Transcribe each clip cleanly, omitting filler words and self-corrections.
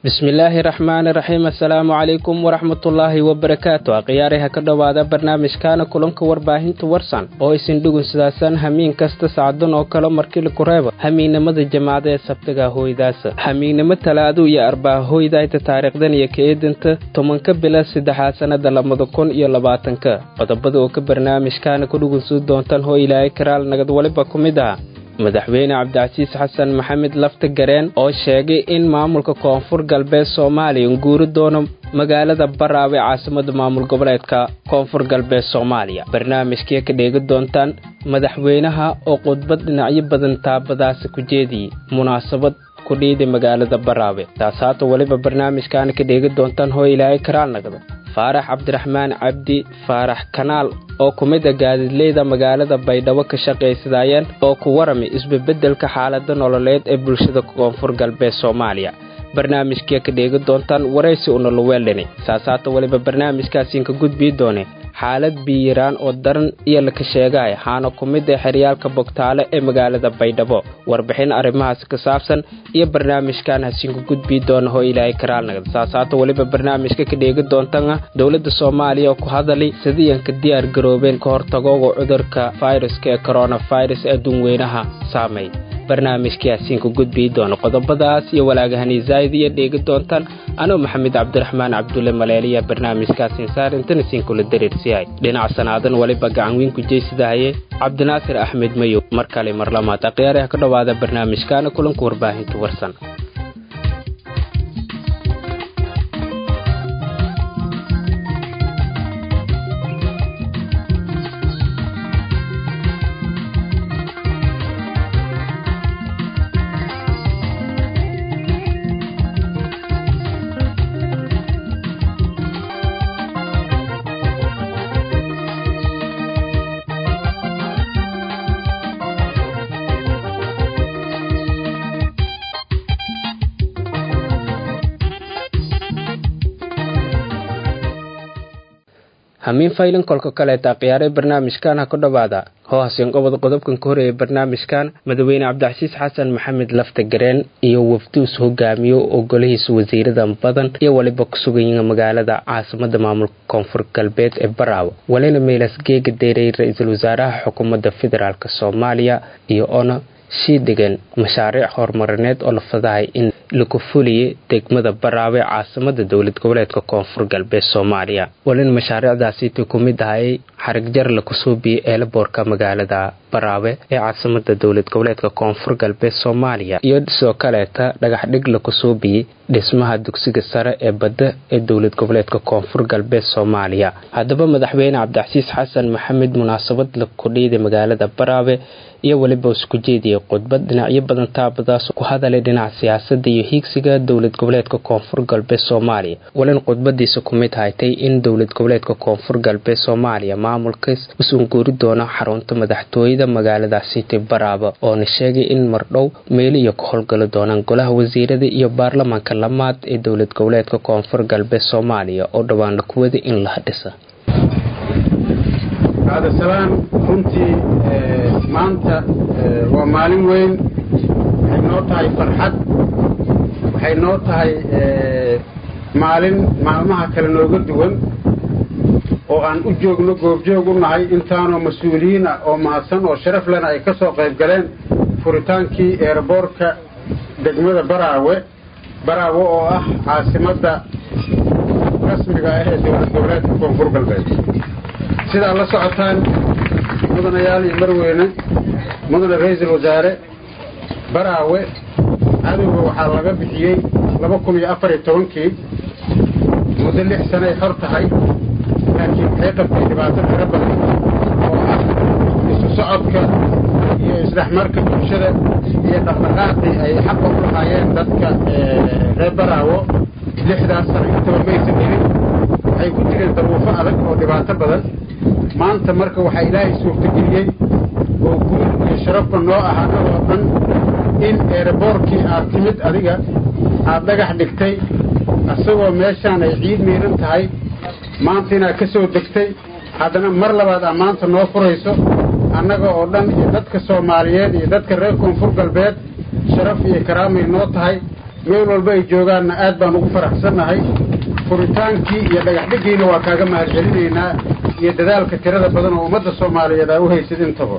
bismillaahi raxmaani raxiim assalaamu calaykum waraxmatullaahi wabarakaatu akhyaariha ka dhowaada barnaamijkaana kulanka warbaahinta warsan oo isin dhugunsidaasan hamiin kasta sacdan oo kale markili ku reeba hamiinnimada jamaacada ee sabtaga hooydaasa hamiinnimo talaadu iyo arbaa hooydayta taariikhdan iyo ka-eedanta 10 bila 3 sanada 2020 qodobada oo ka barnaamijkaana ku dhugunsid doontaan hoo ilaahay karaal nagad waliba ku mid ah madaxweyne cabdicasiis xasan maxamed lafta gareen oo sheegay in maamulka koonfur galbeed Soomaaliya uu guuri doono magaalada Baraawe caasimada maamul goboleedka koonfur galbeed Soomaaliya barnaamijkii ka dhigi doontaan madaxweynaha oo khudbad dhinacyo badan taabadaas ku jeediyay munaasabad ku dhigay magaalada Baraawe taasaato waliba barnaamijkan ka dhigi doontaan hoo ilaahay karaal nagada faarax cabdiraxmaan cabdi faarax kanaal oo kumida gaadiidleyda magaalada Baydhabo ka shaqeeysadayeen oo ku warami isbedelka xaaladda nololeed ee bulshada koonfur galbeed Soomaaliya barnaamijkii ka dhigi doontaan wareysi una luweelnay saasaata waliba barnaamijkaasi ka gudbi doone xaalad biiraan oo daran iyo la ka sheegay haana kumida xiriyaalka bogtaale ee magaalada Baydhabo warbixin arrimahaas ka saabsan iyo barnaamijkan hasiin ku gudbi doona hoo ilaahay karaalnaga saasaata waliba barnaamijka ka dhigi doontaan dawladda Soomaaliya oo ku hadalay sidii ay ka diyaar garoobeen ka hortagooga cudurka fayraska ee coronavirus ee dunweynaha saameey barnaamijkaasi ku gudbi doona qodobadaas iyo walaagahani zaid iyo dhigi doontaan anoo maxamed cabdiraxmaan cabdulle maleeliya barnaamijkaasi saarintan siin kula dareersiyay dhinaca sanaadan waliba gacan weyn ku jeesidahay cabdinaasir axmed mayo markale marlamaad akhyaaraha ka dhawaada barnaamijkan kulanka warbaahinta warsan hamiin faylan kolka kale taqyaare barnaamijkan ka dhawaada hoosin qodobkan ka horeeyay barnaamijkan madaxweyne cabdicasiis xasan maxamed lafta gareen iyo wafduus hogaamiyo oo golihiisa wasiirada badan iyo waliba ku sugan magaalada caasimada maamulka koonfur galbeed ee Baraawe walina meelas geega deeray ra'iisul wasaaraha xukuumadda federaalka Soomaaliya iyo ona shiidigan mashaariic horumarineed oo la fadahay in lagu fuliyo degmada Baraawe caasimada dawlad goboleedka koonfur galbeed Soomaaliya walin mashaariicdaasi ku mid ahay xarig jar la ku soo biyay eelboorka magaalada Baraawe ee caasimada dawlad goboleedka koonfur galbeed Soomaaliya iyo sidoo kale dhagax dhig la ku soo biyay dhismaha dugsiga sare ee badda ee dawlad goboleedka koonfur galbeed Soomaaliya hadaba madaxweyne cabdicasiis xasan maxamed munaasabad la ku dhigay magaalada Baraawe iyo waliba isku jeediyay khudbad dhinacyo badan taabadaas ku hadalay dhinaca siyaasadda iyo higsiga dawlad goboleedka koonfur galbeed Soomaaliya walin khudbadiisa ku mid haytay in dawlad goboleedka koonfur galbeed Soomaaliya maamulkiis uu guuri doono xarunta madaxtooyada magaalada City Baraawe oo na sheegay in mardhow meel iyo ka howlgali doonaan golaha wasiirada iyo baarlamaanka lamaad ee dawlad goboleedka koonfur galbeed Soomaaliya oo dhawaan la kuwada in la dhisa هذا السلام كنتي مانتا ومالين وين حينوتاي فرحد وحينوتاي مالين مالمها كلا نوغا دوان oo aan u joogno goobjoog u nahay intaanoo mas'uuliyiin oo mahadsan oo sharaf leh ay ka soo qayb galeen furitaankii airportka degmada Baraawe oo ah caasimada rasmiga ah ee dawlad goboleedka koonfur galbeed sida la socotaan mudanayaal iyo marweyne mudane ra'iisul wasaare Baraawe cadowga waxaa laga bixiyay 2014 muddo 6 sano ay xor tahay laakiin waxay qabtay dhibaato fara badan oo ah isu socodka iyo isdhexmarka bulshada iyo dhaqdhaqaaqii ay xaq u lahaayeen dadka reer Baraawe 6 sano intaba maysan helin waxay ku jireen daruufo adag oo dhibaato badan maanta marka waxa ilaahay suurtageliyay oo guul iyo sharaf noo ahaanadoo dhan in airportkii aad timid adiga aad dhagax dhigtay asagoo meeshaan ay ciid miiran tahay maanta inaad ka soo degtay haddana mar labaad maanta noo furayso annaga oo dhan iyo dadka Soomaaliyeed iyo dadka reer koonfur galbeed sharaf iyo karaamay noo tahay meel walba ay joogaanna aad baan ugu faraxsannahay furitaankii iyo dhagaxdhigiina waa kaaga mahadcelinaynaa iyo dadaalka tirada badan oo ummadda soomaaliyeed aa u haysid intaba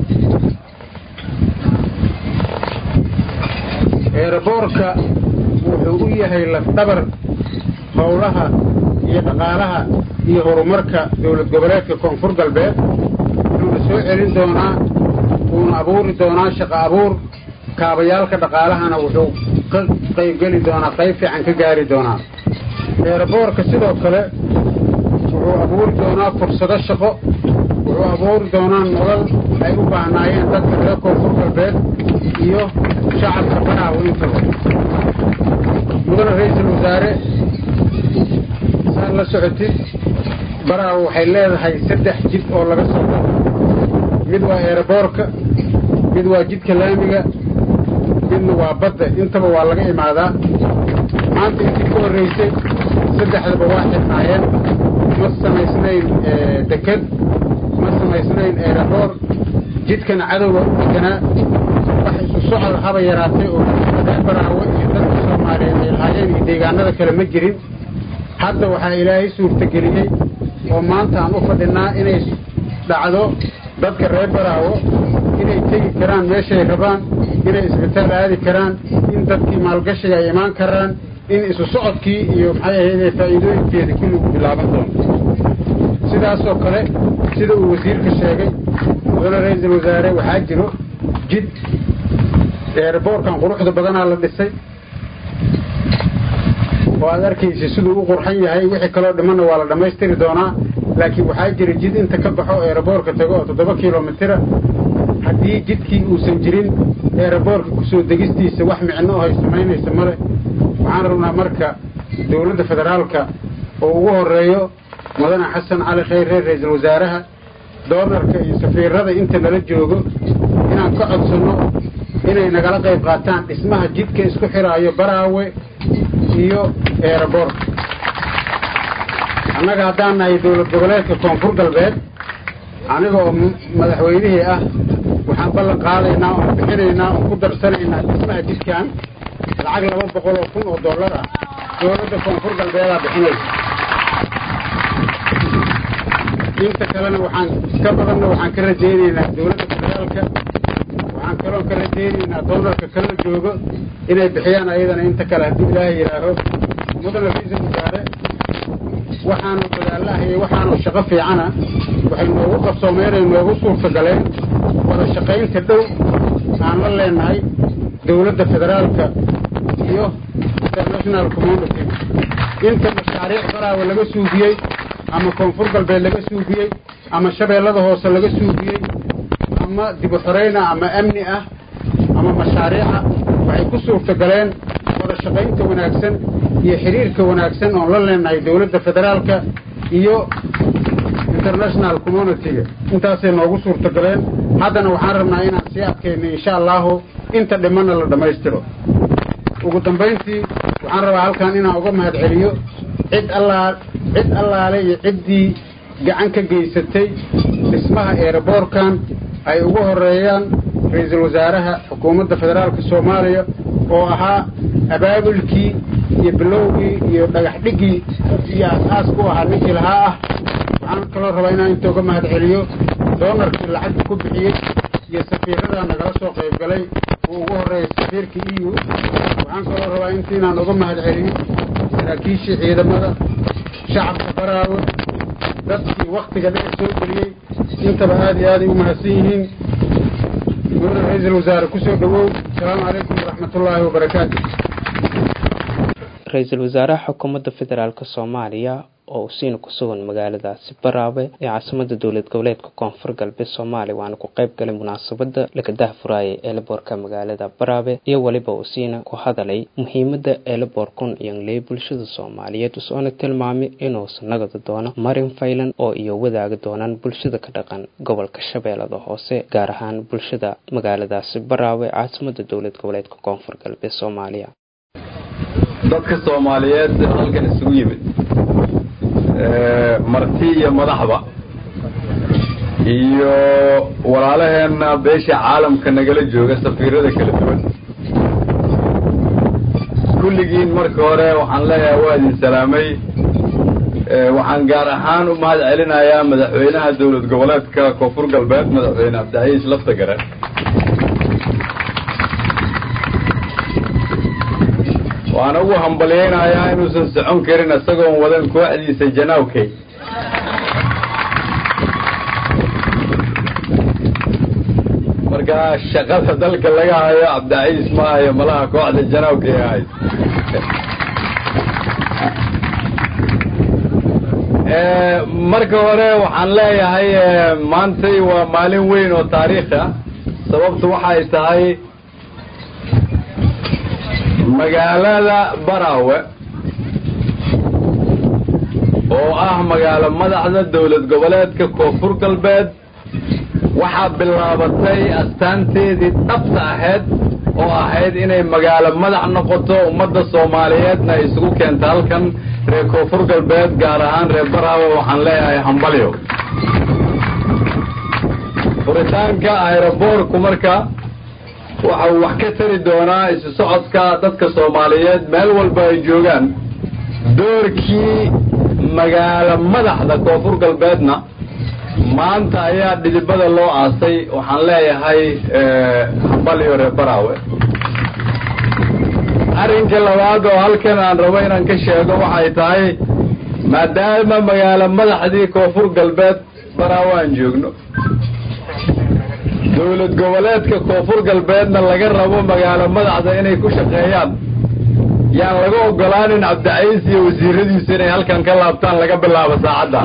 eeraboorka wuxuu u yahay lafdhabar howlaha iyo dhaqaalaha iyo horumarka dowlad goboleedka koonfur galbeed wuxuuna soo celin doonaa wuuna abuuri doonaa shaqo abuur kaabayaalka dhaqaalahana wuxuu ka qaybgeli doonaa qayb fiican ka gaari doonaa eeraboorka sidoo kale wuxuu abuuri doonaa fursado shaqo wuxuu abuuri doonaa nolol ay u baahnaayeen dadka reer koonfur galbeed iyo shacabka baraawo intaba mudane ra-iisul wasaare saad la socotid baraawo waxay leedahay 3 jid oo laga soo galo mid waa eeraboorka mid waa jidka laamiga midna waa badda intaba waa laga imaadaa maanta intii ka horraysay 3daba waa xirnaayeen ma samaysnayn deked ma samaysnayn eeraboor jidkana cadowga u deganaa wax isu socod haba yaraatay oo reer baraawo iyo dadka soomaaliyeed ay lahaayeen iyo deegaanada kale ma jirin hadda waxaa ilaahay suurtageliyey oo maanta aan u fadhinaa inay dhacdo dadka reer baraawo inay tegi karaan meeshay rabaan inay isbitaal aadi karaan in dadkii maalgashiga ay imaan karaan in isu socodkii iyo maxay ahaydee faa'iidooyinkeeda kulligu bilaaban doono sidaasoo kale sida uu wasiirka sheegay mudane ra-iisul wasaare waxaa jiro jid eeraboorkan quruxda badanaa la dhisay oo aad arkaysa siduu u qurxan yahay wixii kaloo dhimanna waa la dhammaystiri doonaa laakiin waxaa jira jid inta ka baxo eeraboorka tago oo 7 kilomitira haddii jidkii uusan jirin eeraboorka kusoo degistiisa wax micno oo ay samaynaysa male waxaan rabnaa marka dowladda federaalka oo ugu horeeyo mudane xasan cali khayre ra-iisul wasaaraha doonarka iyo safiirada inta nala joogo inaan ka codsanno inay nagala qayb qaataan dhismaha jidka isku xiraayo baraawe iyo eeraboorka annaga haddaan nahay dowlad goboleedka koonfur galbeed aniga oo madaxweynihii ah waxaan ballan qaadaynaa oon bixinaynaa oon ku darsanaynaa dhismaha jidkan lacag $200,000 oo dollar ah dowladda koonfur galbeedaa bixinaysa inta kalena waxaan ka rajaynaynaa dowladda federaalka waxaan kaloo ka rajaynaynaa doonarka kala joogo inay bixiyaan ayadana inta kale haddii ilaahay yidhaaho mudane ra-iisul wasaare waxaanu dadaalahayay waxaanu shaqo fiicana waxay noogu qabsoomeen ay noogu suurtagaleen wada shaqaynta dhow aan la leenahay dowladda federaalka iyo international community inta mashaariic baraawe laga suugiyey ama koonfur galbeed laga suugiyey ama shabeellada hoose laga suugiyey ama dib u xoreyna ama amni ah ama mashaariica waxay ku suurtagaleen wada shaqaynta wanaagsan iyo xiriirka wanaagsan oon la leenahay dowladda federaalka iyo international community-ga intaasay noogu suurtagaleen haddana waxaan rabnaa inaan sii adkayno insha allahu inta dhimanna la dhammaystiro ugu dambayntii waxaan rabaa halkan inaan uga mahadceliyo cid allaale iyo ciddii gacan ka geysatay dhismaha eeraboorkan ay ugu horeeyaan ra-iisul wasaaraha xukuumadda federaalka soomaaliya oo ahaa abaabulkii iyo bilowgii iyo dhagaxdhiggii iyo aas-aas ku ahaa ninkii lahaa ah waxaan kaloo rabaa inaan inta uga mahadceliyo doonarkii lacagta ku bixiyey iyo safiiradaa nagala soo qayb galay uu ugu horreeyay safiirka EU waxaan kaloo rabaa inaan uga mahadceliyo saraakiishii ciidamada shacabka baraawe dadkii waktiga dheer soo geliyey intaba aad iyo aaday u mahadsan yihiin mudane ra-iisul wasaare kusoo dhawow asalaamu calaykum waraxmatullaahi wabarakaatu ra-iisul wasaaraha xukuumadda federaalk soomaaliya oo uu siina ku sugan magaaladaasi baraawe ee caasimada dowlad goboleedka koonfur galbeed soomaaliya waana ku qayb galay munaasabada lagadaha furaayay eelaboorka magaalada baraawe iyo weliba uu siina ku hadalay muhiimada eelaboorkun iyolee bulshada soomaaliyeed usoona tilmaamay inuusan nagada doono marin faylan oo iyo wadaagi doonaan bulshada ka dhaqan gobolka shabeellada hoose gaar ahaan bulshada magaaladaasi baraawe caasimada dowlad goboleedka koonfur galbeed soomaaliya dadka soomaaliyeed halkan isugu yimid marti iyo madaxba iyo walaalaheenna beesha caalamka nagala jooga safiirada kala duwan kulligiin marka hore waxaan leeyahay waa idin salaamay waxaan gaar ahaan u mahad celinayaa madaxweynaha dowlad goboleedka koonfur galbeed madaxweyne cabdicasiis laftagare waan ugu hambalyaynayaa inuusan socon karin isagoon wadan kooxdiisa janaawkay marka shaqada dalka laga hayo cabdicasiis ma ahayo malaha kooxda janaawkay ahayd marka hore waxaan leeyahay maantay waa maalin weyn oo taariikhi ah sababtu waxay tahay magaalada Baraawe oo ah magaalo madaxda dowlad goboleedka koonfur galbeed waxaa bilaabatay astaanteedii dhabta ahayd oo ahayd inay magaalo madax noqoto ummadda Soomaaliyeedna isugu keento halkan reer koonfur galbeed gaar ahaan reer Baraawe waxaan leeyahay hambalyo furitaanka aeroboorku marka waxa uu wax ka tari doonaa isu socodka dadka Soomaaliyeed meel walba ay joogaan doorkii magaalo madaxda koonfur galbeedna maanta ayaa dhidibada loo aasay waxaan leeyahay hambalyo reer Baraawe arrinka labaad oo halkan aan rabo inaan ka sheego waxay tahay maadaama magaalo madaxdii koonfur galbeed Baraawe aan joogno dowlad goboleedka koonfur galbeedna laga rabo magaalo madaxda inay ku shaqeeyaan yaan laga ogolaanin cabdicasiis iyo wasiiradiisu inay halkan ka laabtaan laga bilaabo saacadda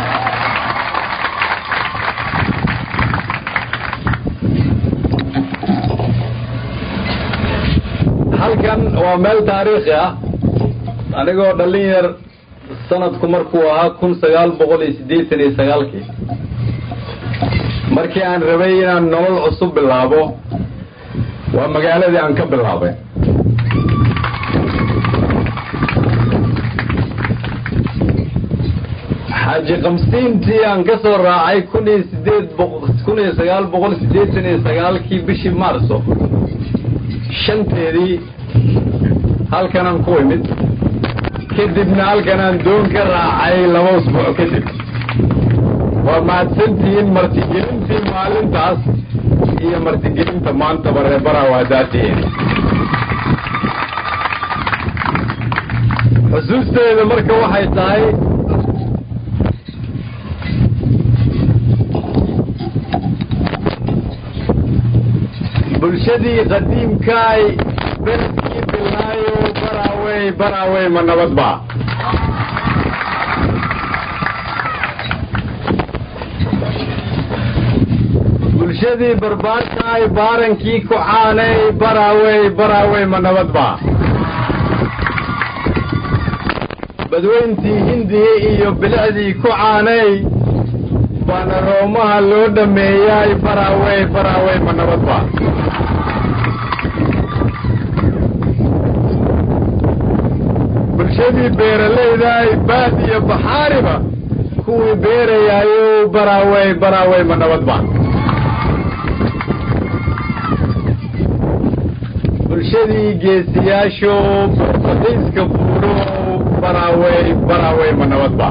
halkan waa meel taariikhi ah anigoo dhalin yar sanadku markuu ahaa 1989 markii aan rabay inaan nolol cusub bilaabo waa magaaladii aan ka bilaabay xaaji qamsiintii aan ka soo raacay 1989 bishii maarso shanteedii halkan aan ku imid kadibna halkan aan doon ka raacay 2 usbuuc kadib waa mahadsantihiin martigelintii maalintaas iyo martigelinta maanta reer Baraawe hadaatiin xusuusteeda marka waxay tahay bulshadii qadiimkaay beledkii bilaayo Baraawe ma nabadba bulshadii barbaarkaay baarankii ku caanay Baraawe ma nabadba badweyntii hindiya iyo bilicdii ku caanay baana roomaha loo dhameeyay Baraawe ma nabadba bulshadii beeralayda baad iyo baxaariba kuwii beerayaayo Baraawe ma nabadba bulshadii geesiyaasho qadiiska buuro Baraawe ma nabadba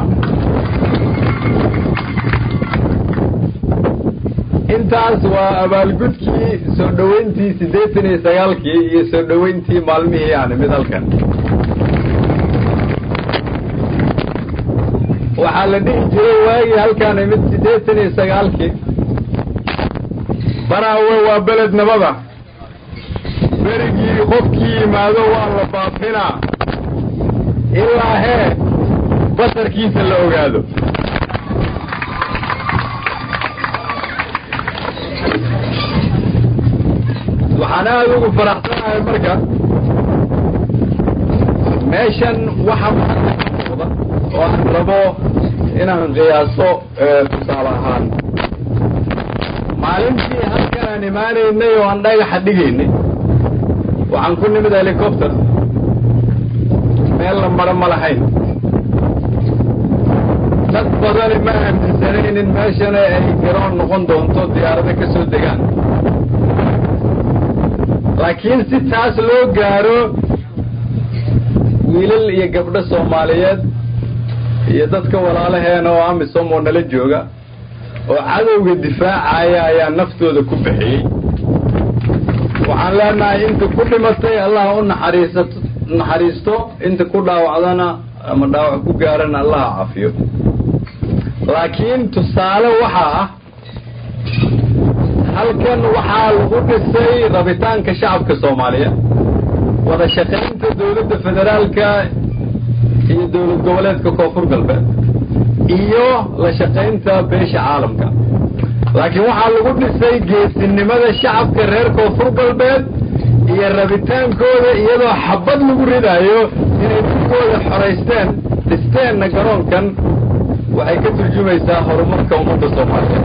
intaas waa abaalgudkii soo dhaweyntii 89 iyo soo dhaweyntii maalmihii aan mid halkan waxaa la dhihi jiray waagii halkaan mid 89 Baraawe waa beled nabada berigii qofkii yimaado waa la baafinaa ilaa hee basarkiisa la ogaado waxaan aad ugu faraxsanahay marka meeshan waxa muuqda oo aan rabo inaan qiyaaso tusaale ahaan maalintii halkan aan imaanaynay oo aan dhagaxa dhigaynay waxaan ku nimid helicopter meel la maro ma lahayn dad badani ma aaminsanaynin meeshana ay garoon noqon doonto diyaarado ka soo degaan laakiin si taas loo gaaro wiilal iyo gabdho Soomaaliyeed iyo dadka walaalaheena oo amisom oo nala jooga oo cadowga difaacaya ayaa naftooda ku bixiyay waxaan leenahay inta ku dhimatay Allah u naxariisto inta ku dhaawacdana ama dhaawac ku gaarana Allah caafiyo laakiin tusaale waxa ah halkan waxaa lagu dhisay rabitaanka shacabka Soomaaliya wada shaqaynta dawladda federaalka iyo dawlad goboleedka Koonfur Galbeed iyo la shaqaynta beesha caalamka laakiin waxaa lagu dhisay geesinimada shacabka reer Koonfur Galbeed iyo rabitaankooda iyadoo xabad lagu ridayo inay dadkooda xoreysteen dhisteen garoonkan waxay ka turjumaysaa horumarka ummadda Soomaaliyeed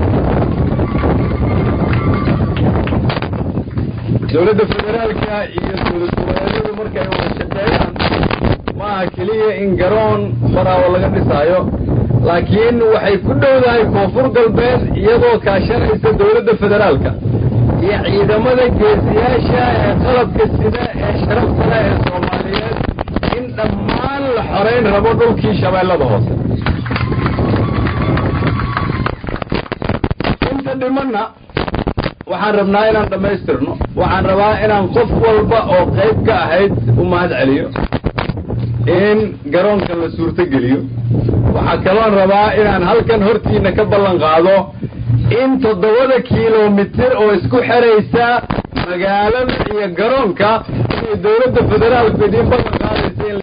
dawladda federaalka iyo dawlad goboleedyadu markay wada shaqeeyaan ma kaliya in garoon faraawo laga dhisaayo laakiin waxay ku dhowdahay Koonfur Galbeed iyadoo kaashanaysa dawladda federaalka iyo ciidamada geesiyaasha ee qalabka sida ee sharafta leh ee Soomaaliyeed in dhammaan la xoreyn rabo dhulkii Shabeellada Hoose inta dhimanna waxaan rabnaa inaan dhamaystirno waxaan rabaa inaan qof walba oo qayb ka ahayd u mahad celiyo in garoonka la suurto geliyo waxa kaloon rabaa inaan halkan hortiina ka ballan qaado in 7 kiiloomitir oo isku xiraysa magaalada iyo garoonka inay dawladda federaalku idin ballan qaadayso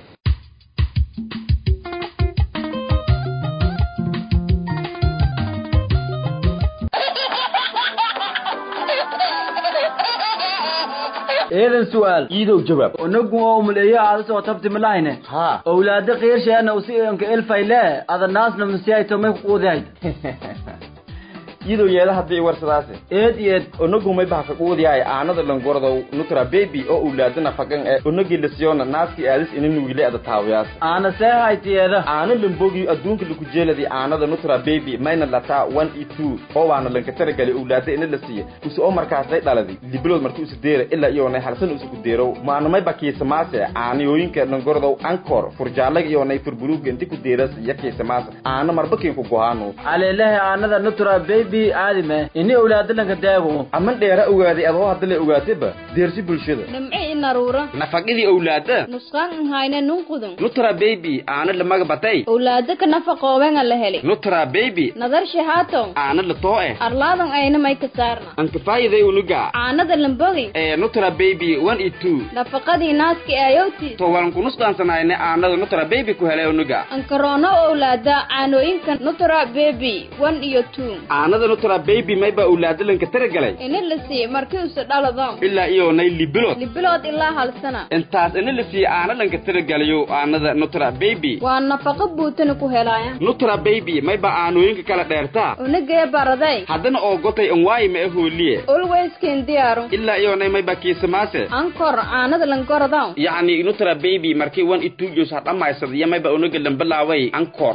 إذن سؤال يدو جواب ونقوم مليا على سو تبت ملاينه ها أولاد غير شيء أنا وسيرك الفايلة هذا الناس لما سياي تومي قوداي يدو يلا هدي ورسراسه إيد ونقوم يبحث قوداي أنا ذا لنقرضه نترى بيبي أو أولادنا فكان ونقي لسيون الناس في أليس إنه نقولي هذا تاوياس أنا ساعتي هذا أنا لنبوجي أدونك لكجيل دي أنا ذا نترى بيبي ما ينلتا 1 2 أو أنا لنكترك لأولادي إن اللسية وسأو مركز ذي دالذي لبلود مركز دير إلا يونا حرسن وسكو ديرو ما أنا ما يبكي سماسة أنا يوينك نقرضه أنكر فرجالك يونا يفربروك أنت كديرس يكي سماسة أنا مربكي فوقهانو على الله أنا ذا نترى بيبي عادمة إني أولادنا كدابو أمن ديرا أولادي أضوها دلي أولادي ديرسي بلشدة نمعي نارورة نفقدي أولاده نسخان هاينا ننقذن نترى بيبي أنا لما قبطي أولادك نفقوا وين اللهلي نترى بيبي نظر شهاتهم أنا لطوئة أرلادهم أين ما يكسارنا أنكفاي ذي ونقع أنا ذا لنبغي نترى بيبي 1 2 نفقدي ناس كي آيوتي توان كنسقان سنايني أنا نترى بيبي كهلا ونقع أنكرونا أولادا عنو إنك نترى بيبي 1 2 أنا نترى بيبي ما يبقى أولاد لنك ترجلي إن اللي سي مركز دالضام إلا إيو نايل لبلود إلا هالسنة انتاس إن اللي سي أنا لنك ترجليو أنا نترى بيبي وأنا فقط بوتنكو هلايا نترى بيبي ما يبقى عنو إنك كلا ديرتا ونجي بارداي هذا أو قطي أنواي ما هو ليه always كن ديارو إلا إيو ناي ما يبقى كيس ماسة أنكر أنا ذا لنكر داو يعني نترى بيبي مركي 1 2 جوز هذا ما يصير يا ما يبقى ونجي لنبلاوي أنكر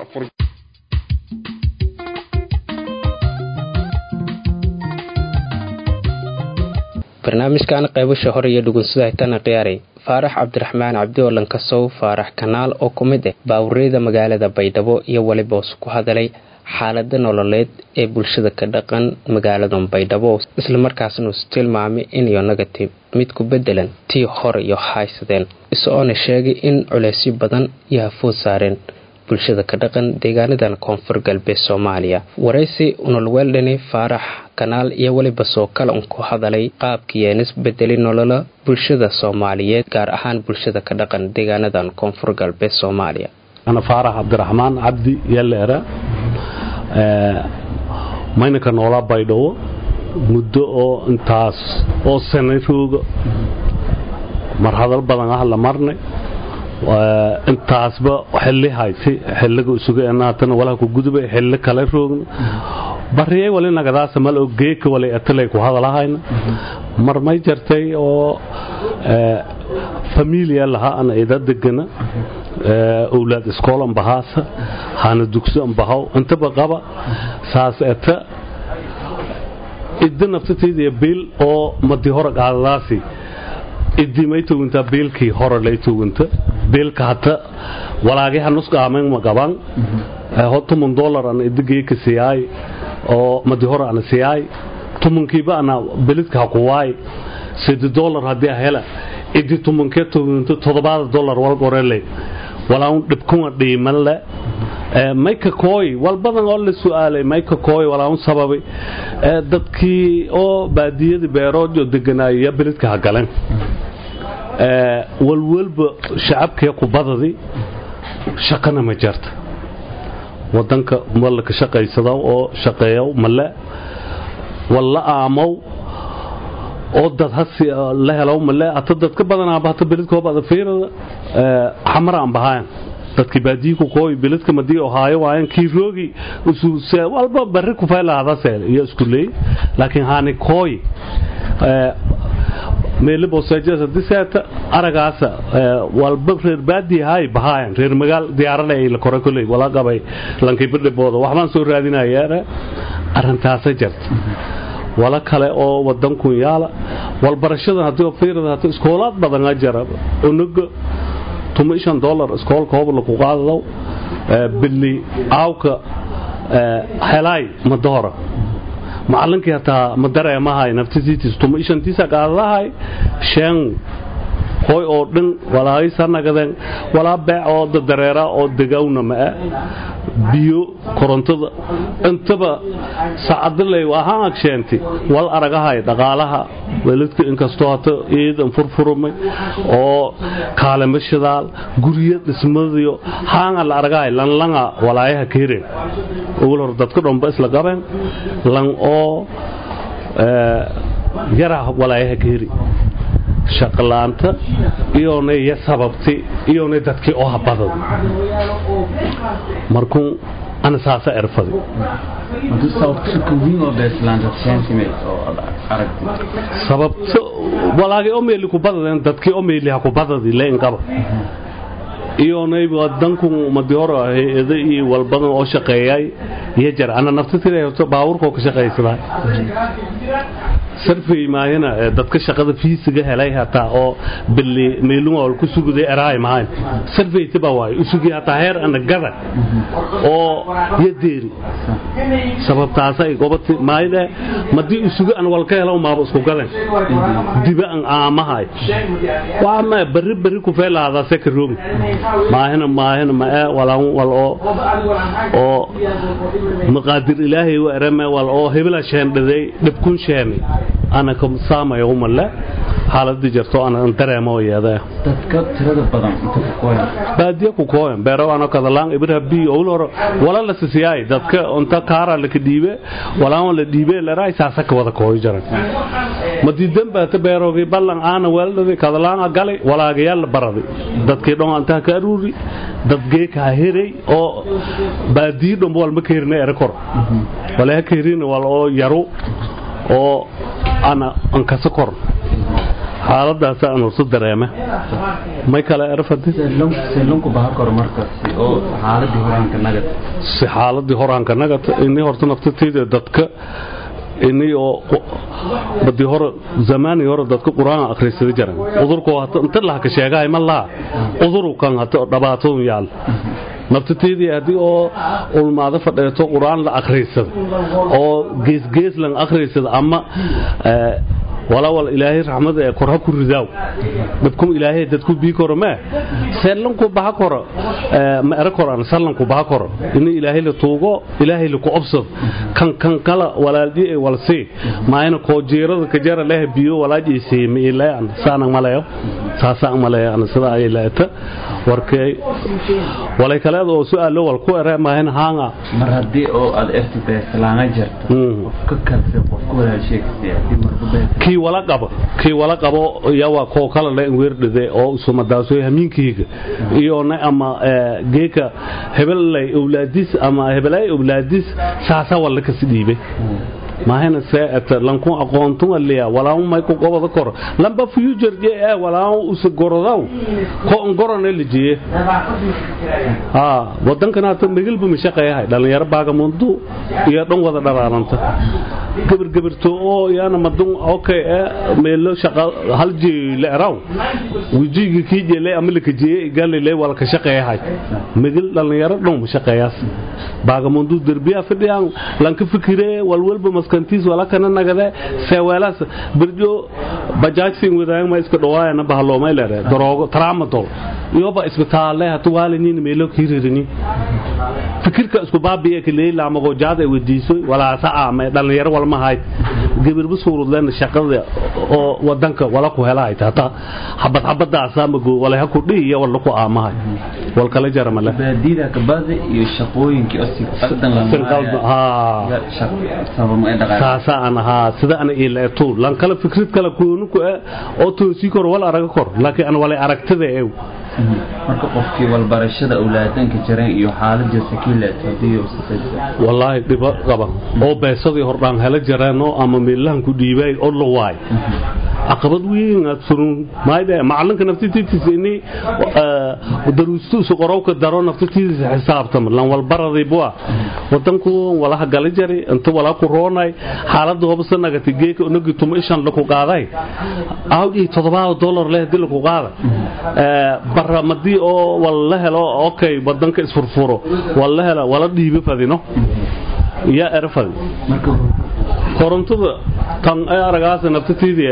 barnaamijkan qaybasha hore iyo dhugunsadaaytana qiyaaray faarax cabdiraxmaan cabdi oo lankasow faarax kanaal oo ku mid ah baawreeda magaalada baydhabo iyo waliba ku hadalay xaalada nololeed ee bulshada ka dhaqan magaalada baydhabo isla markaasna uu tilmaamay in iyo negative mid ku bedelan tii hore iyo haysadeen isoo sheegay in culeysyo badan iyo hafood saareen bulshada ka dhaqan deegaanadan Koonfur Galbeed Soomaaliya waraysi unolweeldani faarax kanaal iyo waliba soo kala ku hadalay qaabkii isbedelay nolola bulshada Soomaaliyeed gaar ahaan bulshada ka dhaqan deegaanadan Koonfur Galbeed Soomaaliya ana faarax cabdiraxmaan cabdi yaleera maynaka noola baydhabo muddo oo intaas oo sanadooga marxalad badan ah la marnay intaasba xilli hayti xilliga suugaanaatana walaha ku gudubay xilli kale roogna bariyay wali nagadaas mal oo geeka wali atlay ku hadalahayna marmay jartay oo familia laha ana ida degana awlaad iskoolan bahaasa hana dugsan bahaw inta baqaba saas ata idna nafteeda bil oo madi hore qaadadaasi idimay tugunta biilkii hore lay tugunta biilka hata walaagay hanus qaamen ma gaban $10 aan idigay ka siiyay oo madi hore aan siiyay tumunkiiba ana biilka ku waay $6 hadii hela idi tumunke tugunta $7 wal qorelay walaun dibkuma dhiimale mayka kooy walbadan oo la su'aalay mayka kooy walaun sababay dadkii oo baadiyada beerood oo deganaya biilka galan walwalba shacabka ku badadi shaqana ma jarta wadanka malka shaqaysada oo shaqeeyo mala walla aamow oo dad hasi la helo mala dadka badanaa baahta biilkooda fiirada xamaraan bahaan dadkii baadiyiku kooy biladka madii oo haayo waayeen kii roogi usuusay walba barri ku faylahada seel iyo isku leey laakiin haani kooy meelo boosajada disaata aragaasa walba reer baadi hay bahaan reer magaal diyaaranay la koro kulay wala qabay lankii bidbooda waxaan soo raadinayaa arintaas jirta wala kale oo wadanku yaala wal barashada hadii fiirada hadii iskoolaad badan ajarab unuga $5 iskoolka hoob la ku qaado billi aawka helay madora macallinkii hata madareemahay naftiisa $5 qaadahay shan hoy oo dhan walaay sanagadan wala baa oo dareera oo degawna ma biyo korontada intaba saacadlay waxa agsheenti wal aragahay dhaqaalaha weladka inkastoo hata eedan furfurmay oo kaalmo shidaal guriga dhismadiyo haanga la aragahay langa walaayaha keereen ugu hor dadka dhanba isla qabeen lan oo yara walaayaha keeri shaqlaanta iyoonay sababti iyoonay dadkii oo habadad markuu ana saasa erfad madu sababtu kuwiin oo beeslaanta sentiment oo aragti sababtu walaagay oo meel ku badadeen dadkii oo meel ku badadi leen qaba iyoonay wadanku madioro aheeday iyo walbadan oo shaqeeyay yajar ana naftiisa baawurka ka shaqeysada sarfay maayna dadka shaqada fiisiga helay hata oo billi meelun oo ku suguday araay maayn sarfay tiba way usugi hata heer ana gada oo yadeeri sababtaas ay gobati maayda madii usugi an walka helo ma isku gadan diba an aamahay waa ma bari ku feelaada sekroom maahina ma wal oo maqadir ilaahay wa arama wal oo hebla sheendhaday dibkun sheemay أنا كم سامع يوم الله حالة دي جرتو أنا انترى ما وياده تذكر بدن تفكوين بعديه كوكوين بيرو أنا كذلان إبره بي أولور ولا لسياي تذكر أنت كارا لك ديبه ولا ولا ديبه لراي ساسك وذا كوي جرن ما تدم بيرو في بالله أنا ولد كذلان أقالي ولا جيال برادي تذكر دون أنت كاروري تذكر كهيري أو بعديه دم بول مكيرنا إركور ولا كيرين ولا يرو oo ana ka sokor xaaladaas aan u soo dareemay may kala arfadii selonku baa kor markaas oo xaaladii horaanka nagad inii horta nafteeda dadka inii oo badii hore zamaani hore dadka quraan akhriisada jiran udurku hata inta la ka sheegay ma la uduru kan hata dhibaato yaal nafteedii hadii oo ulmaada fadheeto quraan la akhriisada oo gees lan akhriisada ama wala ilaahay raxmada ee korha ku ridaaw dadku ilaahay dadku bi korma seelanku baha koro ma ara koran seelanku baha koro in ilaahay la tuugo ilaahay la ku obsad kan kala walaaldi ay walsi maayna ko jeerada ka jara leh biyo walaajiisi ma ilaan saana malayo saasa malayo ana sida ay laata warkay walay kala oo su'aalo wal ku ara maayna haanga mar hadii oo aad FTP laana jirto ka kalse qofku wala sheegtay marba kii wala qabo yawa ko kala la weerdide oo sumadaaso hamiinkiiga iyo ama geeka hebelay awlaadis ama hebelay awlaadis saasa wala ka sidiibay ما هنا ساعة لنكون أقوانتم اللي ولا هم ما يكون قوة ذكر لما فيوجر جاء ولا هم أسقرضاو كون قرن اللي جيه ودن كنا تمجيل بمشاقة هاي لأن يربع كموندو يدون وذا درانته قبر تو يعني مدون أوكي ميلو شغال هل جي لعراو ويجي كيجي لي أملك جي قال لي ولا كشقة هاي مجيل لأن يردون مشاقة ياس باغموندو دربيا فديان لانك فكره والول بمسكنتيس ولا كان نغده سوالاس برجو بجاج سين ودان ما اسك دواينا بهلو ما لره دروغ ترامتو يوبا اسبتال له توالنين ميلو كيريرني فكرك اسكو بابيه كلي لا مغو جاده وديسو ولا ساعه ما دلير ولا ما هاي غبر بسورود لنا شقده او ودنك ولا كو هلاي تا حبد اسامغو ولا هكو دي ولا كو اماhay wal kala jaramale baadida ka baad iyo shaqooyinka asig adan saasa anaha sida ana ileeto lan kala fikrad kala koonu ku oo toosi kor wala araga kor laakiin ana wala aragtida ee marka qofkii wal barashada awlaadanka jireen iyo xaaladda sakiila tadiyo wallahi diba qaba oo beesadii hordaan hela jireen oo ama meelahan ku dhiibay oo la waay عقبت وين أتصرون ما يدا معلنك نفتي تيجي ودروستو سقراوك الدارون نفتي تيجي حساب تمر لان والبرد يبوا وتنكو ولا حقل جري أنت ولا كورونا حالات ده بس إنك تجيك إنك تمشان لكو قاعدة أو إيه $4 له دي لكو قاعدة برا مدي أو والله لا أوكي بدنك إسفرفورو والله لا ولا دي بفدينه يا أرفض korontada tan ay aragaas naftiidii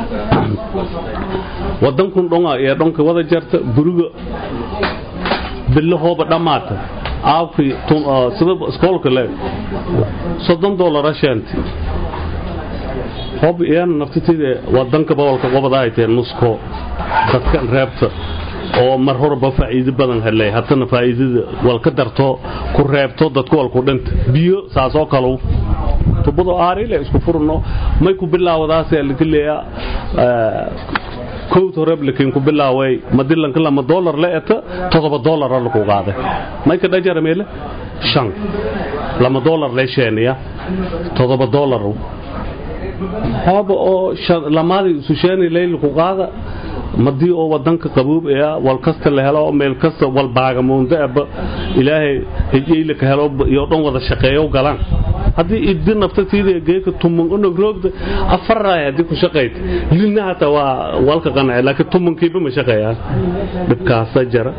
wadankun dhonga ee dhonka wada jarta guriga bilahooba dhamaata aafi sida iskoolka le $30 ashanti hob iyana naftiidii wadanka bawlka qobada ay teen nusko dadkan reebta oo mar horba faa'iido badan helay hadana faa'iidada wal ka darto ku reebto dadku wal ku dhint biyo saasoo kale tubado aariile isku furno may ku bilaawadaas ee ligliya كوت هرب لكن كبلا وي مدلن كلا $1 لقيته $7 لكو قاعدة ما يكاد أجر ميله شان لما $1 ليش يعني $7 هذا أو شان لما سوشاني ليل لكو قاعدة مدي أو ودنك قبوب إياه والكست اللي هلا ميل كست والباغمون ده إلهي يجي لك هلا يوطن وذا شقيه وقلان هذه الدين نفتي ذي جيك تومن إنه جروب أفرّا هذيك شقيت لأنها توا والك قناع لكن تومن كيف مشقيا بكاسة جرا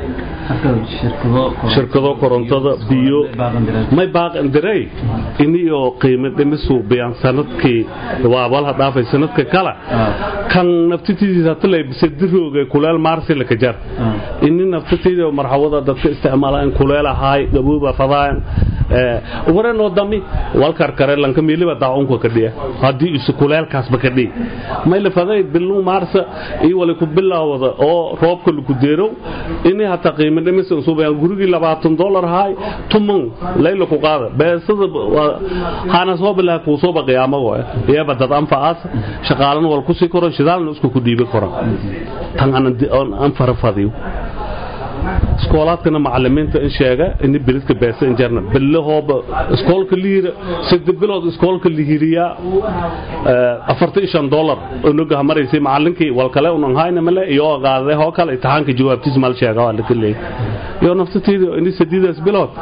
شركة كورنتا بيو ما يباق اندري إني يو قيمة دمسو بيان سنة كي وابالها دافع سنة كلا كان نفتي ذي ذاتله بسدره كلال مارسي لك جر إني نفتي ذي مرحوضة دت استعمالها إن كلال هاي جبوبة فضاء ورنا قدامي والكار كارلان كميلي بداعونكو كديه هذه إسكولال كاسب كديه ما اللي فضاء بلو مارس إيه ولا كبلا وذا أو روب كل كديرو إني هتقيمة دمسو صوبي الجروجي $2 هاي تومن ليلو كقاعدة بس هذا صوب له كوسوب قيامه هو هي بدأ أنفاس شغالن والكوسي كورن شغال نسكو كديه بكورن تان أنا فرفاضيو سكولاتنا معلمين تنشأه إني بلدك بس إنجرنا بالله هو سكول كلير سد بلاد سكول كليريا $14 إنه كهمر يسمى معلمك والكلام ونهاي نملا يو قاعدة هو كلا يتحان كجواب تسمع الشيء قال كله يو نفتي إني سديد بلاد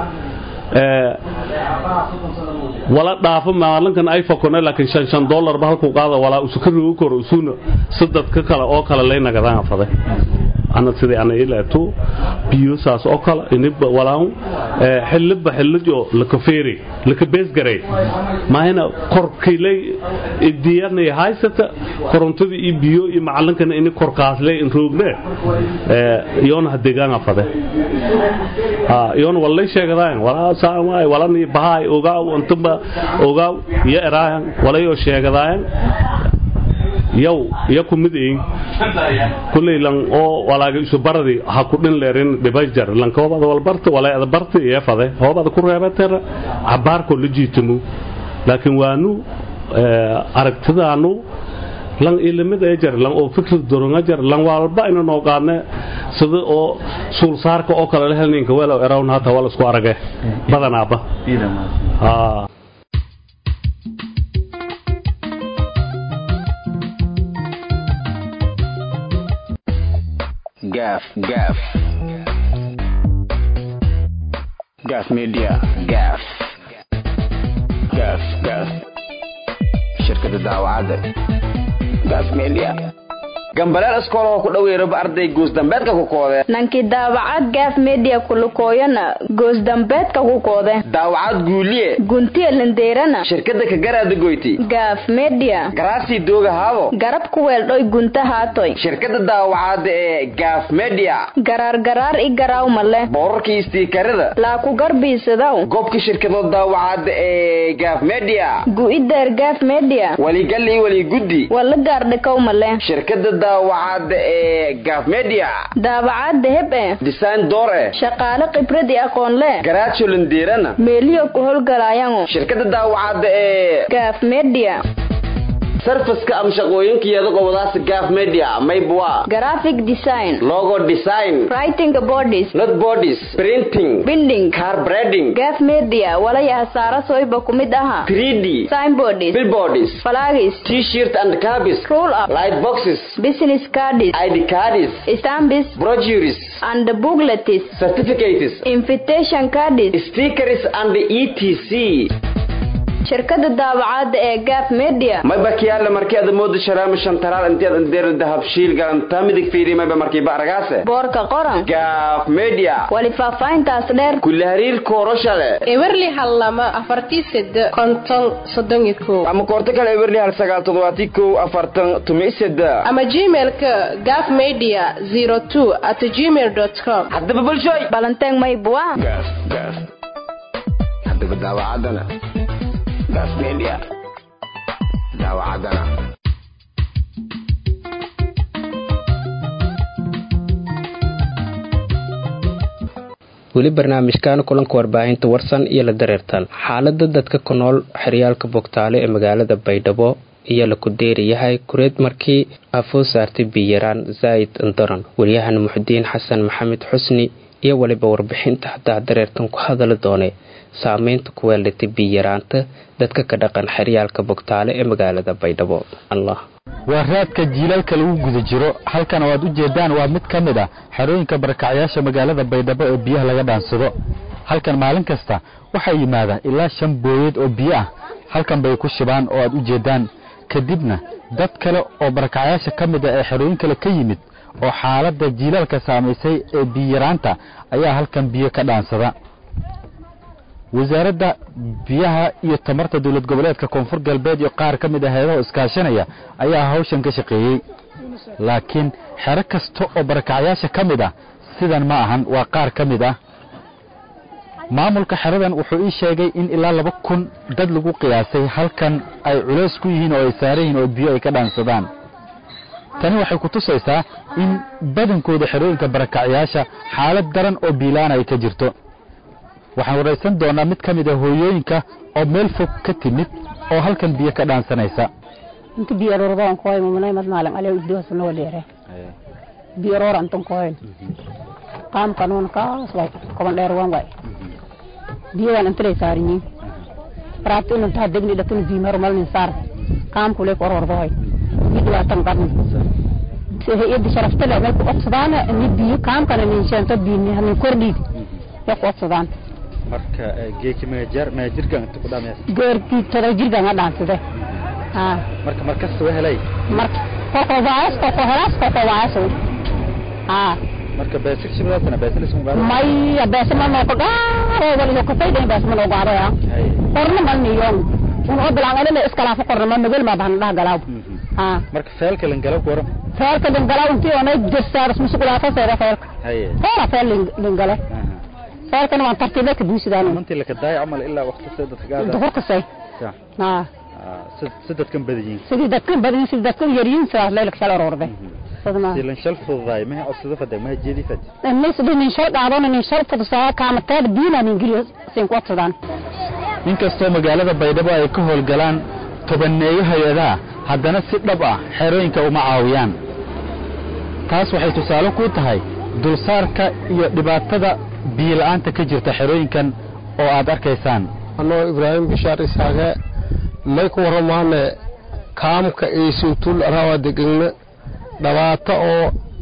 ولا ضعف معلن كان أي فكنا لكن $5 بهالكو قاعدة ولا أسكره كورسون صدق كلا أو كلا لينا كذا فده أنا سيدي أنا إلى تو بيوساس أكل إني ولاهم حلجو لكفيري لكبيس جري ما هنا كركيلي الديانة هاي ستة كرنتي بيو معلن كان إني كركاس لي إنروبنا يون هديجان أفضل يون والله شيء كذا ولا سامع ولا ني بهاي أوجاو أنتم أوجاو يراهن ولا يو شيء كذا يكون مدين كل لان أو ولا يسبردي هكذا لرين ببجر لان كوا بعض والبرت ولا البرت يفضل هو بعض كره بتر عبار كل جيتمو لكن وانو أركتدا أنو لان إلمد أجر لان أو فكر دورنا أجر لان والبا إنه نوقعنا سد أو سولسار كأو كلا لهنين كويلا أراون هذا ولا سكوارجه بدنا أبا Gaff Media Gaff shirkadda daawacada Gaff Media gambaleel iskooloo ku dhaweero arday goos dambeedka ku koode nanki daawacad Gaff Media kulukooyana goos dambeedka ku koode daawacad guuliye guntiya landeerana shirkadda ka garaada goyti Gaff Media garaasi dooga haabo garab ku weeldhoy gunta haatoy shirkadda daawacad ee Gaff Media garaar i garaaw male boorkii istiikarada la ku garbiisadaw goobka shirkadda daawacad ee Gaff Media gu'ideer Gaff Media wali galli wali guddi wala gaardhakaw male shirkadda daawacad ee Gaff Media daawacad deheb design door shaqaale khibrad iyo aqoon leh garaajo landeerana meeliyo ku howlgalayaan shirkadda daawacad ee Gaff Media sarfaska am shaqooyinkeeda gobolaas Gaff Media maybwa graphic design logo design writing bodies not bodies printing binding car branding Gaff Media wala yasaara sooyba kumid aha 3D signboards billboards flags t-shirt and cabis roll up light boxes business cards ID cards stamps brochures and booklets certificates invitation cards stickers and etc shirkadda daawacad ee Gaff Media ma bakiyaala markii aad moodo sharaam shantaraal intii aad deer dahab shiil galanta midig fiiri ma markii baaragaase boorka qoran Gaff Media wali faafayntaas dheer kulli hariir kooroshale ewerli hallama 48 konton 31 ama koorta kale ewerli hal 971 ama gmail-ka gaffmedia02@gmail.com hadaba bulshoy balanteen may buwa Gaff hadaba daawacadana Gaff Media daawacadana weli barnaamijkan kulanka warbaahinta warsan iyo la dareertan xaalada dadka ku nool xeryaalka bogtaale ee magaalada Baydhabo iyo la ku deeriyahay kureed markii afoo saartay biyaraan Zaid Andaran wariyahan Muxdiin Xasan Maxamed Xusni iyo waliba warbixinta hadaa dareertan ku hadal doonay saameynta ku weelatay biyaraanta dadka ka dhaqan xeryaalka bogtaale ee magaalada Baydhabo Allah waa raadka jiilalka lagu guda jiro halkan waad u jeedaan waa mid ka mid ah xarooyinka barakacayaasha magaalada Baydhabo ee biyaha laga dhaansado halkan maalin kasta waxa yimaada ilaa 5 booyad oo biyo ah halkan bay ku shibaan oo aad u jeedaan kadibna dad kale oo barakacayaasha ka mid ah ee xarooyin kale ka yimid oo xaaladda jiilalka saameysay ee biyaraanta ayaa halkan biyo ka dhaansada wasaaradda biyaha iyo tamarta dawlad goboleedka koonfur galbeed iyo qaar ka mid ah hay'adaha iskaashanaya ayaa hawshan ka shaqeeyay laakiin xero kasta oo barakacayaasha ka mid ah sidan ma ahan waa qaar ka mid ah maamulka xeradan wuxuu ii sheegay in ilaa 2,000 dad lagu qiyaasay halkan ay culays ku yihiin oo ay saareen oo biyo ay ka dhaansadaan tani waxay ku tusaysaa in badankooda xerooyinka barakacayaasha xaalad daran oo biilaan ay ka jirto waxaan waraysan doonaa mid ka mid ah hooyooyinka oo meel fog ka timid oo halkan biyo ka dhaansanaysa inta biyo rooraan ku hay mamnay mad maalan ale idoo soo leeyahay biyo rooraan tan ku hay qaam kanuun ka soo koban dheer waan way biyo waan inta leeyahay raatuna ta degni dhaqan biyo normal nin saar qaam kule ko roorday biyo waa tan qarn hay'adda sharafta leh meel ku codsadana in biyo qaam kana nin sheento biyo hanin kordhid ya ku codsadaan marka geeki meejarkan inta ku dhameeyay geerkii tada jirgan dhaansade marka markas soo helay marka ko helaas marka basic shibadaasna basic ismu may basic ma no qaado wali ko fayday basic ma no qaado ya qorna ma niyo un oo bilaangalay iska laaf qorna ma meel ma baan galaaw marka feelka lan galaaw qoran feelka lan galaaw intii oo ay jirsaar ismu sugulaata feelka feelka lan galaaw فالكن وان ترتيبك بوسدان انت اللي كداي عمل الا وقت سدد قاعده دهور كسي سدد كم بدين سدد كم يرين ساعه ليلك شال اورده صدما سيلن شل فضاي ما اصل فد ما جيدي فد الناس بين شل قادون ان شل فد ساعه كامتاد بينا من غير سين قطدان inkastoo magaalada Baydhabo ay ka howlgalaan tobaneeyo hay'adaha haddana si dhab ah xerooyinka uma caawiyaan taas waxay tusaale ku tahay dulsaarka iyo dhibaatada biilaanta ka jirta xerooyinkan oo aad arkaysaan anoo Ibrahim Bishaar Isaaga may ku waramaane kaamka ee suutul rawa degna dhawaata oo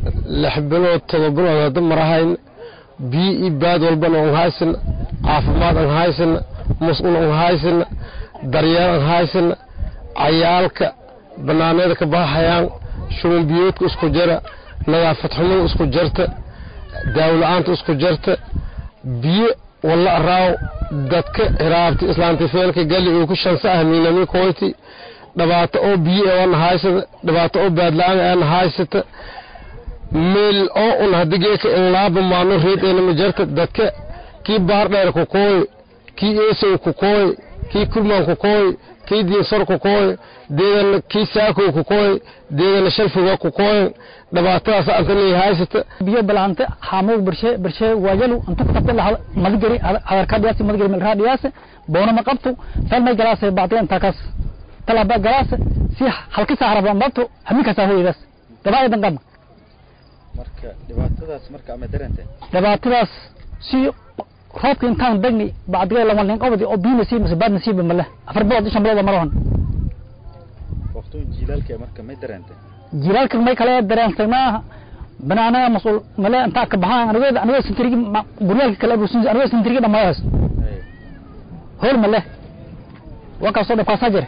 6 bilood 7 bilood hadda marahayn biyo iyo baad walbana aan haysan caafimaad aan haysan mas'uul aan haysan daryeel aan haysan cayaalka banaanada ka baxayaan shuban biyoodka isku jira nadaafad xumo isku jirta daawo la'aanta isku jirta biyo walla raaw dadka iraabta islaamta feelka gali oo ku shansa ahmiinami kooti dhibaato oo biyo aan haysan dhibaato oo baad la'aan aan haysata meel oo un hadigeeka in laaba maano reedeena ma jirta dadka kii baar dheer ku kooy kii eesow ku kooy kii kulmaan ku kooy kii diinsar ku kooy deegan kii saako ku kooy deegan shalfiga ku kooy dhibaatadaas aanay haysata biyo balaanta xamoog barshe waajalu inta qabta la madgari adarka dhiyaasi madgari meel raadiyaasi boona ma qabto salmay galaasay baadeen takas talaba galaas si halka saaraba mabto haminka saahoydas dabaadan qam marka dhibaatadaas marka ama daranta dhibaatadaas si roobka intaan dagni baadgay la walin qabadi oo biina si masbaad nasiib ma leh afar bilood shan bilood marahan waqtu jilaalka marka ma daranta jilaalka may kala darantayna banaana mas'uul mala inta ka baxaan aniga sintirigi guriyalka kala buusin aniga sintirigi dhamaas hol ma leh waka soo dhaqaa sajir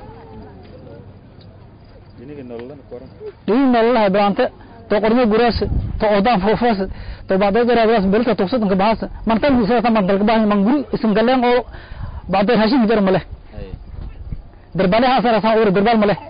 diniga nololana koran nololaha baanta to qormo guraas to odan foofas to baada garaas bilta toqsadka baas man tan isla tan dalka baahan man guri isim galeen oo baada hashin jar male darbalaha sara san oo darbal male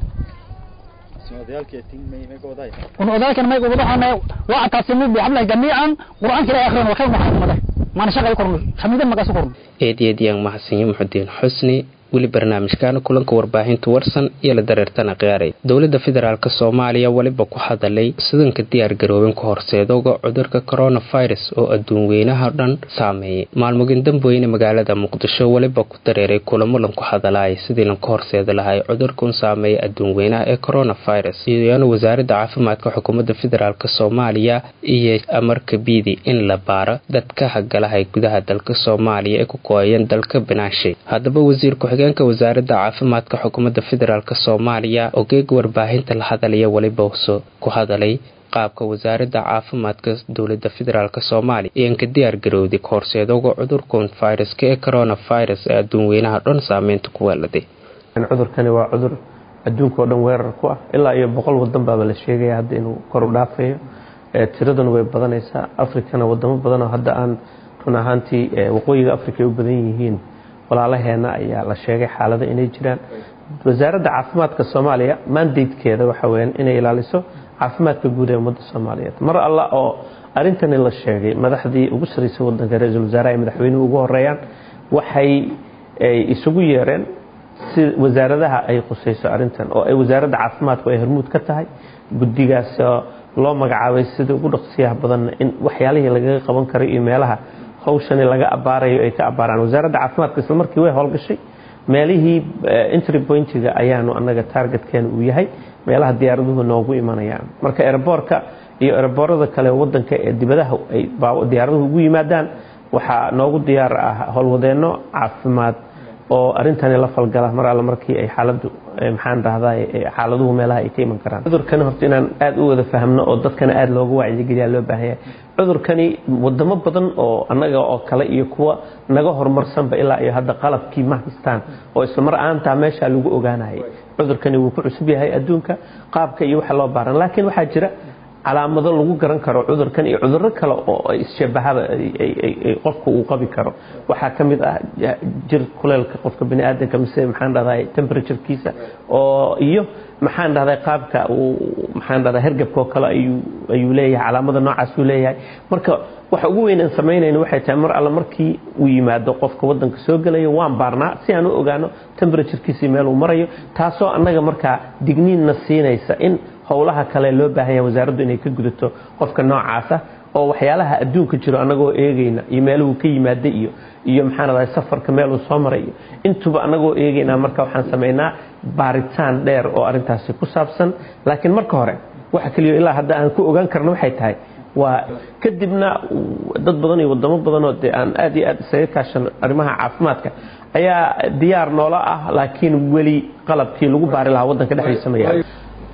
سوديالك يتين ما قوضاي ونوداك ما قوضانا واعتصموا بعمل جميعا قرآن كلا آخرين وخير محمد ما نشغل يقرن حميدا ما قاسقرن eedyadiyaan mahadsanyo muxudiin xusni weli barnaamijkaana kulanka warbaahinta warsan iyo la dareertana qiyaaray dowladda federaalk Soomaaliya waliba ku hadalay sidanka diyaar garoobin ku horseedowga cudurka coronavirus oo adduun weynaha dhan saameeyay maalmogin dambeeyna magaalada Muqdisho waliba ku dareeray kulamo lan ku hadalay sidii lan ku horseed lahay cudurkan saameeyay adduun weynaha ee coronavirus iyadoo wasaaradda caafimaadka xukuumadda federaalk Soomaaliya iyo amarka biidi in la baaro dadka hagalahay gudaha dalka Soomaaliya ee ku kooyan dalka banaashay hadaba wasiirku wasaaradda caafimaadka xukuumadda federaalk Soomaaliya oo geeg warbaahinta la hadalaya waliba ku hadalay qaabka wasaaradda caafimaadka dowladda federaalk Soomaaliya ee ka diyaar garowday horseedowga cudurkan viruska ee coronavirus ee adduun weynaha dhan saameynta ku weeladay cudurkani waa cudur adduunka oo dhan weerar ku ah ilaa iyo 100 wadan baa la sheegay hadda inuu kor u dhaafayo tiradana way badanaysaa Afrikana wadamo badan oo hadda aan run ahaantii waqooyiga Afrika u badan yihiin walaalaheena ayaa la sheegay xaalada inay jiraan wasaaradda caafimaadka Soomaaliya mandate-keeda waxa weeyaan inay ilaaliso caafimaadka guud ee ummadda Soomaaliyeed mar alla oo arintan la sheegay madaxdii ugu sarreysay wadanka ra'iisul wasaaraha madaxweynuhu ugu horeeyaan waxay isugu yeereen si wasaaradaha ay qusayso arintan oo ay wasaaradda caafimaadku ay hormuud ka tahay guddigaas loo magacaabay sida ugu dhaqsiyaha badan in waxyaalihii laga qaban karo iyo meelaha hawshani laga abaarayo ay ka abaaraan wasaaradda caafimaadka isla markii way howlgashay meelihii entry pointiga ayaanu anaga targetkeena uu yahay meelaha diyaaraduhu noogu imanayaan marka airportka iyo airportada kale wadanka ee dibadaha ay diyaaraduhu ugu yimaadaan waxa noogu diyaar ah howlwadeeno caafimaad oo arintani la falgala mar alla markii ay xaaladu maxaan dhahdaa xaaladuhu meelaha ay ka iman karaan cudurkan horta inaan aad u wada fahamno oo dadkana aad loogu wacyigeliyaa loo baahan yahay cudurkani wadamo badan oo anaga oo kale iyo kuwa naga horumarsanba ilaa iyo hadda qalabkii ma haystaan oo isla mar aanta meesha lagu ogaanayay cudurkani wuu ku cusub yahay adduunka qaabka iyo waxa loo baaran laakiin waxa jira calaamado lagu garan karo cudurkan iyo cudurro kale oo ishabahada ay qofku uu qabi karo waxa kamid ah jir kuleelka qofka bini aadamka mise maxaan dhahdaa temperature-kiisa oo iyo maxaan dhahdaa qaabka uu maxaan dhahdaa hergabka kale ayuu leeyahay calaamada noocaas uu leeyahay marka waxa ugu weyn aan sameynayno waxay tahay mar alla markii uu yimaado qofka wadanka soo galaya waan baarnaa si aan u ogaano temperature-kiisa meel uu marayo taasoo anaga marka digniinna siinaysa in howlaha kale loo baahan yahay wasaaraddu inay ka gudato qofka noocaas ah oo waxyaalaha adduunka jiro anagoo eegayna iyo meeluhu ka yimaada iyo maxaan raday safarka meel uu soo maray intuba anagoo eegayna marka waxaan sameynaa baaritaan dheer oo arintaasi ku saabsan laakiin marka hore waxa kaliya ilaa hadda aan ku ogaan karno waxay tahay waa kadibna dad badan iyo wadamo badan oo aan aad iyo aad isaga kaashan arrimaha caafimaadka ayaa diyaar noola ah laakiin weli qalabkii lagu baari lahaa wadanka dhexdiisa ma yahay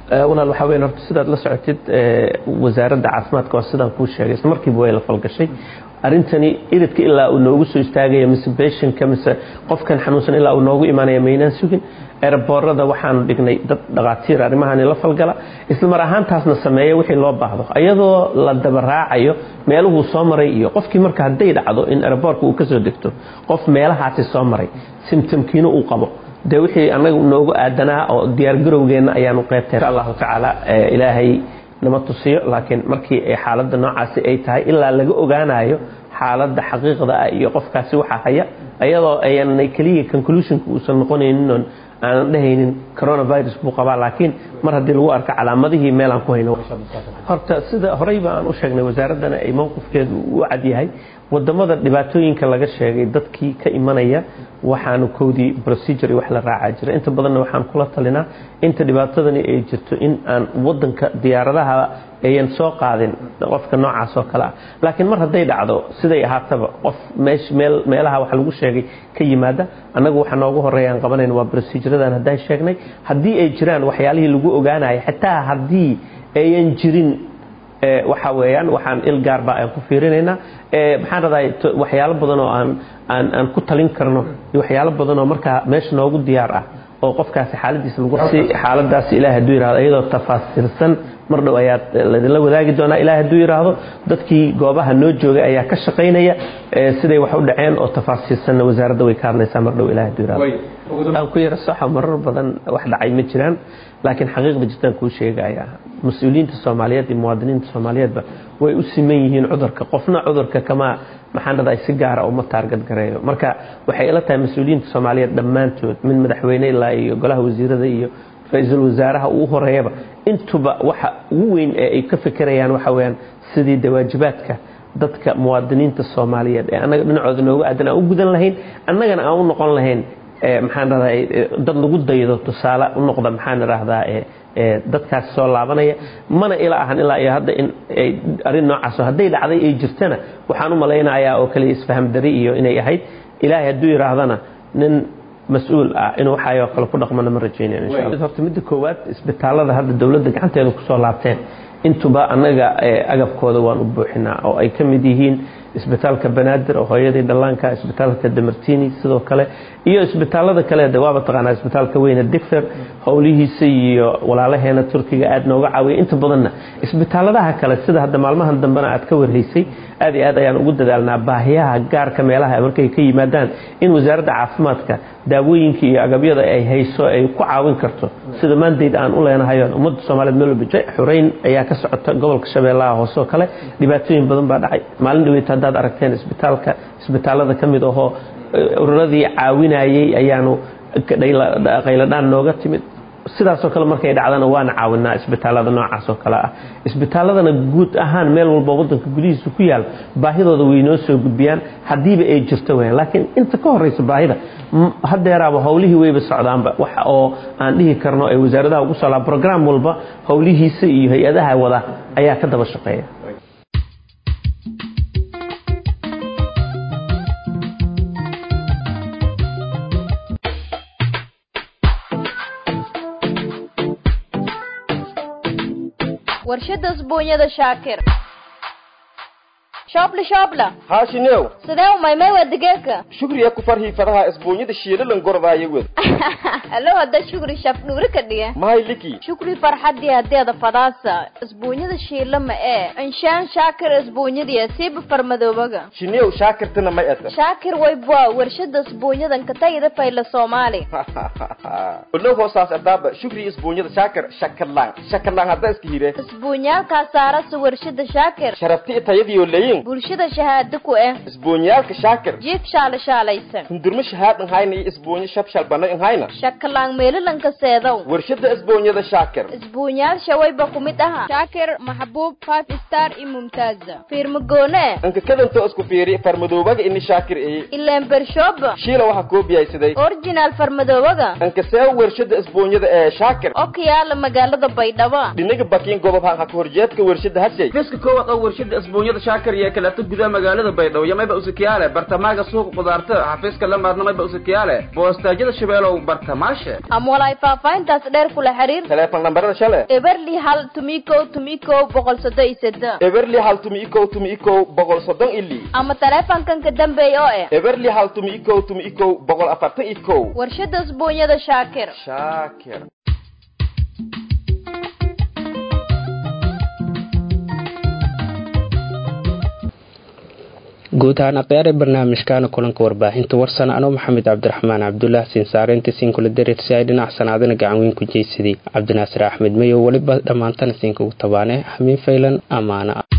walaal waxa weyn horta sidaad la socotid wasaaradda caafimaadka oo sidaan kuu sheegay isla markiiba way la falgashay arintani idadka ilaa uu noogu soo istaagaya mise patientka mise qofkan xanuunsan ilaa uu noogu imaanaya maynaan sugin airportada waxaanu dhignay dad dhaqaatiir arrimahan la falgala isla mar ahaantaasna sameeya wixii loo baahdo ayadoo la daba raacayo meeluhu soo maray iyo qofkii marka haday dhacdo in airportka uu ka soo degto qof meelahaasi soo maray symptomkiina uu qabo de wixii anagu noogu aadanaa oo diyaar garowgeena ayaanu qaybtay Allahu ta'ala ilaahay nama tusiyo laakiin markii ay xaaladda noocaasi ay tahay ilaa laga ogaanayo xaaladda xaqiiqda ah iyo qofkaasi waxa haya ayadoo ayaan kaliya conclusion ku soo noqonaynin aan dhahaynin coronavirus buu qabaa laakiin mar haddii lagu arko calaamadihii meel aan ku hayno horta sida horeyba aan u sheegnay wasaaradana ay mowqifkeedu u cad yahay wadamada dhibaatooyinka laga sheegay dadkii ka imanaya waxaanu koodii procedure wax la raaca jira inta badanna waxaan kula talinaa inta dhibaatadani ay jirto in aan wadanka diyaaradaha ayan soo qaadin qofka noocaas oo kala laakiin mar haday dhacdo siday ahaataba qof meelaha wax lagu sheegay ka yimaada anagu waxa noogu horeeyaan qabanayna waa procedure-dan haday sheegnay hadii ay jiraan waxyaalihii lagu ogaanayo xitaa hadii ayan jirin waxa weeyaan waxaan il gaar baa aan ku fiirinayna maxaan raday waxyaalo badan oo aan ku talin karno waxyaalo badan oo marka meesha noogu diyaar ah oo qofkaasi xaaladiisa lagu xaaladaas ilaahay haduu yiraahdo iyadoo tafaasiirsan mar dhow ayaa la wadaagi doona ilaahay haduu yiraahdo dadkii goobaha noo joogay ayaa ka shaqeynaya siday wax u dhaceen oo tafaasiirsan wasaaradda way ka hadlaysaa mar dhow ilaahay haduu yiraahdo aan ku yara sax marar badan wax dhacay ma jiraan laakiin xaqiiqda jirtaan ku sheegaya mas'uuliyiinta Soomaaliyeed iyo muwaadiniinta Soomaaliyeedba way u siman yihiin cudurka qofna cudurka kama maxaan raday si gaar ah uma target gareeyo marka waxay ila tahay mas'uuliyiinta Soomaaliyeed dhamaantood min madaxweyne ilaa iyo golaha wasiirada iyo ra'iisul wasaaraha uu horeeyaba intuba waxa ugu weyn ee ay ka fikirayaan waxa weeyaan sidii dawaajibaadka dadka muwaadiniinta Soomaaliyeed ee anaga dhinacooda noogu aadan u gudan lahayn annagana aan u noqon lahayn maxaan raday dad lagu daydo tusaale u noqda maxaan raahdaa dadkaas soo laabanaya mana ila ahan ilaa iyo hadda in ay arin noocaas haday dhacday ay jirtana waxaan u maleynayaa oo kaliya isfaham dari iyo inay ahayd ilaahay haduu yiraahdana nin mas'uul ah inuu waxayo kala ku dhaqmana ma rajaynayno insha Allah horta mid koowaad isbitaalada hadda dawladda gacanteeda ku soo laabteen intuba anaga agabkooda waan u buuxinaa oo ay ka mid yihiin isbitaalka Banaadir oo hooyadii dhallaanka isbitaalka Damartini sidoo kale iyo isbitaalada kale dawaaba taqaana isbitaalka weyn Digfer howlihiisa iyo walaalaheena Turkiga aad nooga caawiyo inta badanna isbitaaladaha kale sida hadda maalmahan dambana aad ka warhaysay aad iyo aad ayaan ugu dadaalnaa baahiyaha gaarka meelaha markay ka yimaadaan in wasaaradda caafimaadka daawooyinka iyo agabyada ay hayso ay ku caawin karto sida mandate aan u leenahay ummadda Soomaaliyeed meel walba xureyn ayaa ka socota gobolka Shabeellaha hoose oo kale dhibaatooyin badan baa dhacay maalin dhaweeyta hadaad aragteen isbitaalada kamid oo ururadii caawinayay ayaanu qayladaan nooga timid sidaas oo kale markay dhacdana waana caawinaa isbitaalada noocaas oo kale ah isbitaaladana guud ahaan meel walba wadanka gudihiisa ku yaal baahidooda way noo soo gudbiyaan hadiiba ay jirto weyn laakiin inta ka horeysa baahida hadeeraaba howlihii wayba socdaanba waxa oo aan dhihi karno ay wasaaradaha ugu soo program walba howlihiisa iyo hay'adaha wada ayaa ka daba shaqeeya warshada isbuunyada shaakir shoobla haashinew sidee umaymay waa digaagga shukriya ku farhii fadaha isbuunyada shiilalan gordaayo wed allo hadda shukri shaf nuuri ka dhiga mahay liki shukri farxadii hadeeda fadaasa isbuunyada shiila ma ee inshaan shaakir isbuunyadii siiba farmadoobaga shinew shaakirtana ma eeta shaakir way bua warshada isbuunyadan ka tagida fayla Soomaali ulo hoosaas adaaba shukri isbuunyada shaakir shakalaan hadda iska hire isbuunyaalka saarasa warshada shaakir sharafti tayadiyo leeyin bulshada shahaado ku ah isbuunyaalka shaakir jiif shaalaysan hundurma shahaadan hayna isbuunyo shabshal banay hayna shakalaan meelalanka seedow warshada isbuunyada shaakir isbuunyaal shawayba kumid aha shaakir mahbuub 5 star iyo mumtaaza firmagoone anka kadanto isku fiiri farmadoobaga in shaakir ee ileen bershooba shiila waxa koobiyaysaday original farmadoobaga anka see warshada isbuunyada ee shaakir okiyaala magaalada Baydhabo dhinaga bakiin gobob ha ka horjeedka warshada hashay fiska koowad oo warshada isbuunyada shaakir iyo kala gudaha magaalada Baydhabo yamayba usikiyaale bartamaaga suuq qudaarta xafiiska lamaadna mayba usikiyaale boostaajada Shabeelow bartamaashe ama walay faafayntaas dheer kula xiriir telefoon nambarada shale Everly hal tumiko 137 Everly hal tumiko 130 ama telefoonkan ka dambeeyo ee Everly hal tumiko 141 warshada isbuunyada Shaakir guud ahaan aqyaari barnaamijkaana kulanka warbaahinta warsan anoo maxamed cabdiraxmaan cabdullah sinsaareynta siin kula dareersay ay dhinac sanaadana gacan weyn ku jeeysadii cabdinaasir axmed mayo waliba dhammaantana siinka ugu tabaane xamiin faylan amaana